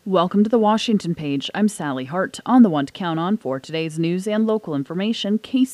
Welcome to the Washington Page. I'm Sally Hart, on the one to count on for today's news and local information,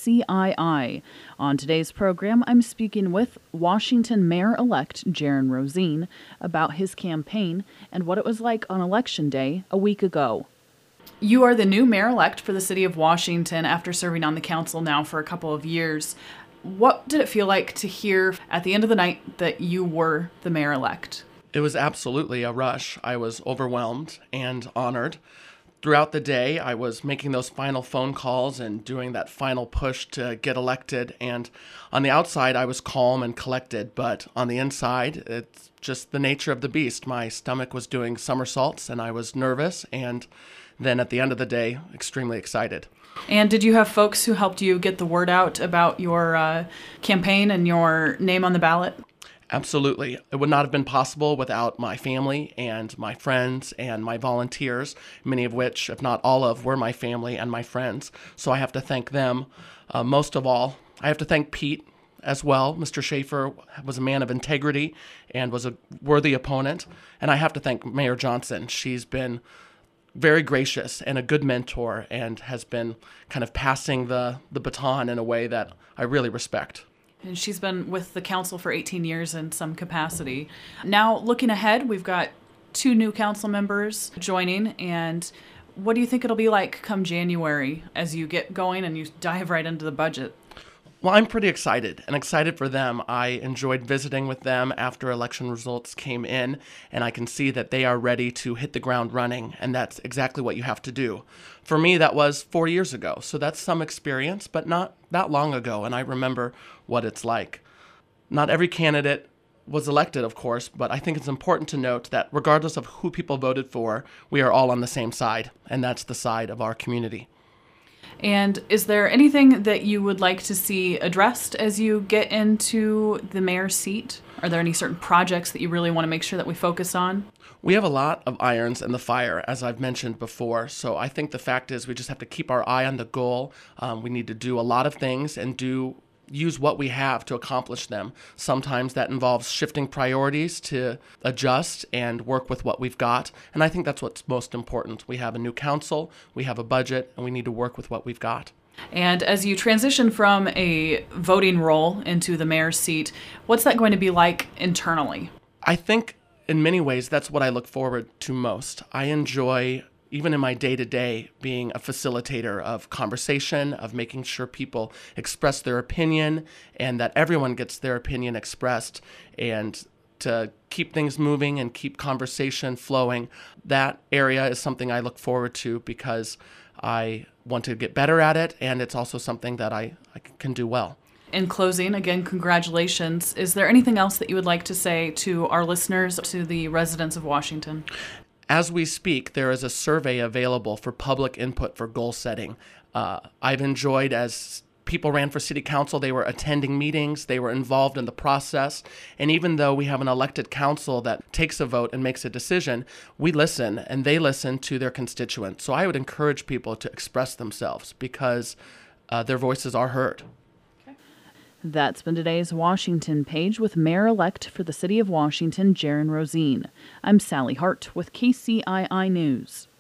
KCII. On today's program, I'm speaking with Washington Mayor-elect Jaron Rosene about his campaign and what it was like on Election Day a week ago. You are the new mayor-elect for the city of Washington after serving on the council now for a couple of years. What did it feel like to hear at the end of the night that you were the mayor-elect? It was absolutely a rush. I was overwhelmed and honored. Throughout the day, I was making those final phone calls and doing that final push to get elected. And on the outside, I was calm and collected, but on the inside, it's just the nature of the beast. My stomach was doing somersaults and I was nervous. And then at the end of the day, extremely excited. And did you have folks who helped you get the word out about your campaign and your name on the ballot? Absolutely. It would not have been possible without my family and my friends and my volunteers, many of which, if not all of, were my family and my friends. So I have to thank them. Most of all, I have to thank Pete as well. Mr. Schaefer was a man of integrity and was a worthy opponent. And I have to thank Mayor Johnson. She's been very gracious and a good mentor and has been kind of passing the baton in a way that I really respect. And she's been with the council for 18 years in some capacity. Now, looking ahead, we've got 2 new council members joining. And what do you think it'll be like come January as you get going and you dive right into the budget? Well, I'm pretty excited for them. I enjoyed visiting with them after election results came in, and I can see that they are ready to hit the ground running, and that's exactly what you have to do. For me, that was 4 years ago, so that's some experience, but not that long ago, and I remember what it's like. Not every candidate was elected, of course, but I think it's important to note that regardless of who people voted for, we are all on the same side, and that's the side of our community. And is there anything that you would like to see addressed as you get into the mayor's seat? Are there any certain projects that you really want to make sure that we focus on? We have a lot of irons in the fire, as I've mentioned before. So I think the fact is we just have to keep our eye on the goal. We need to do a lot of things and use what we have to accomplish them. Sometimes that involves shifting priorities to adjust and work with what we've got. And I think that's what's most important. We have a new council, we have a budget, and we need to work with what we've got. And as you transition from a voting role into the mayor's seat, what's that going to be like internally? I think in many ways that's what I look forward to most. I enjoy, even in my day-to-day, being a facilitator of conversation, of making sure people express their opinion and that everyone gets their opinion expressed, and to keep things moving and keep conversation flowing. That area is something I look forward to because I want to get better at it, and it's also something that I can do well. In closing, again, congratulations. Is there anything else that you would like to say to our listeners, to the residents of Washington? As we speak, there is a survey available for public input for goal setting. I've enjoyed, as people ran for city council, they were attending meetings, they were involved in the process, and even though we have an elected council that takes a vote and makes a decision, we listen and they listen to their constituents. So I would encourage people to express themselves because their voices are heard. That's been today's Washington Page with Mayor-elect for the City of Washington, Jaron Rosene. I'm Sally Hart with KCII News.